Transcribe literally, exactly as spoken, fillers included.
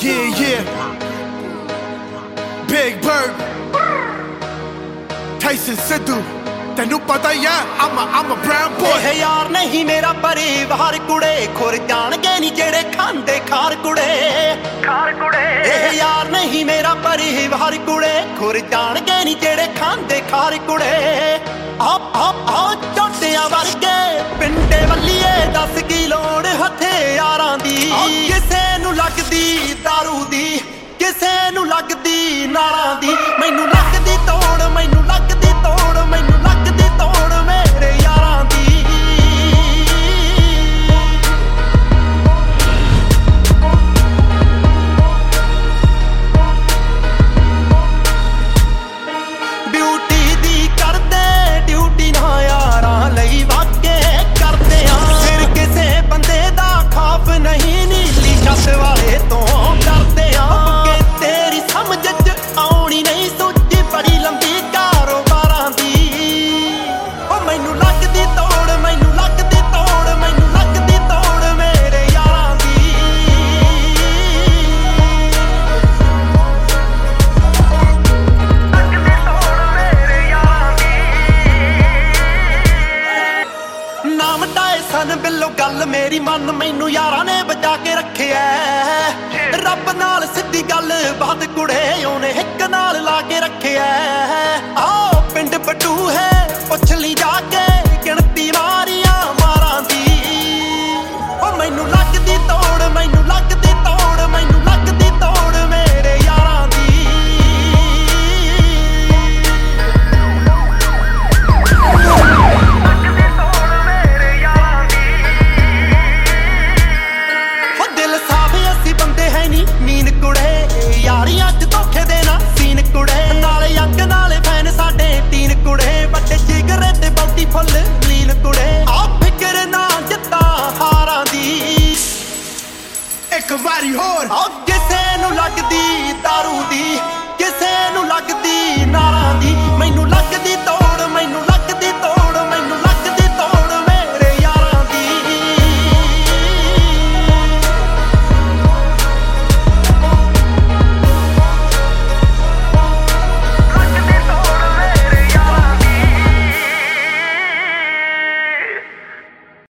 Yeah, yeah. Big Bird, Tyson Sidhu, ਤੈਨੂੰ ਪਤਾ ਹੀ ਆ I'm a, I'm a brown boy. ਇਹ ਯਾਰ ਨਹੀਂ ਮੇਰਾ ਪਰਿਵਾਰ ਕੁੜੇ, ਖੁਰ ਜਾਣਗੇ ਨੀ ਜਿਹੜੇ ਖਾਂਦੇ ਖਾਰ ਕੁੜੇ ਖਾਰ ਕੁੜੇ ਇਹ ਯਾਰ ਨਹੀਂ ਮੇਰਾ ਪਰਿਵਾਰ ਕੁੜੇ, ਖੁਰ ਜਾਣਗੇ ਨੀ ਜਿਹੜੇ ਖਾਂਦੇ ਖਾਰ ਕੁੜੇ ਆਪ ਆਪ ਆ ਝੋਟਿਆਂ ਵਰਗੇ ਪਿੰਡੇ ਵੱਲੀਏ, ਦੱਸ ਕੀ ਲੋੜ ਹਥਿਆਰਾਂ ਦੀ। ਕਿਸੇ ਨੂੰ ਲੱਗਦੀ ਦਾਰੂ ਦੀ, ਕਿਸੇ ਨੂੰ ਲੱਗਦੀ ਨਾਰਾਂ ਦੀ, ਮੈਨੂੰ ਲੱਗਦੀ ਤੋੜ, ਮੈਨੂੰ ਲੱਗਦੀ ਤੋੜ, ਮੈਨੂੰ ਲੱਗਦੀ ਤੋੜ ਮੇਰੇ ਯਾਰਾਂ ਦੀ। ਡਿਊਟੀ ਦੀ ਕਰਦੇ ਡਿਊਟੀ ਨਾ ਯਾਰਾਂ ਲਈ ਵਾਕੇ ਕਰਦੇ ਆ, ਫਿਰ ਕਿਸੇ ਬੰਦੇ ਦਾ ਖੌਫ ਨਹੀਂ, ਨੀਲੀ ਛੱਤ ਵਾਲੇ ਤੋਂ ਡਰਦੇ ਆ। ਤੇਰੀ ਸਮਝ ਚ ਆਉਣੀ ਨਹੀਂ ਸੋਚੀ ਬੜੀ ਲੰਬੀ ਕਾਰੋਬਾਰਾਂ ਦੀ। ਉਹ ਮੈਨੂੰ ਲੱਗਦੀ ਤੋੜ, ਮੈਨੂੰ ਲੱਗਦੀ ਤੋੜ, ਮੈਨੂੰ ਲੱਗਦੀ ਤੋੜ ਮੇਰੇ ਯਾਰਾਂ ਦੀ। ਲੱਗਦੀ ਤੋੜ ਮੇਰੇ ਯਾਰਾਂ ਦੀ। ਨਾਮ ਟਾਏ ਸਨ ਬਿੱਲੋ ਗੱਲ ਮੇਰੀ ਮੰਨ, ਮੈਨੂੰ ਯਾਰਾਂ ਨੇ ਬਚਾ ਕੇ ਰੱਖਿਆ ਰੱਬ ਨਾਲ ਸਿੱਧੀ ਗੱਲ ਬਾਤ ਕੁੜੇ, ਉਹਨੇ ਇੱਕ ਨਾਲ ਲਾ ਕੇ ਰੱਖਿਆ। ਆਓ ਪਿੰਡ ਬਟੂ ਹੈ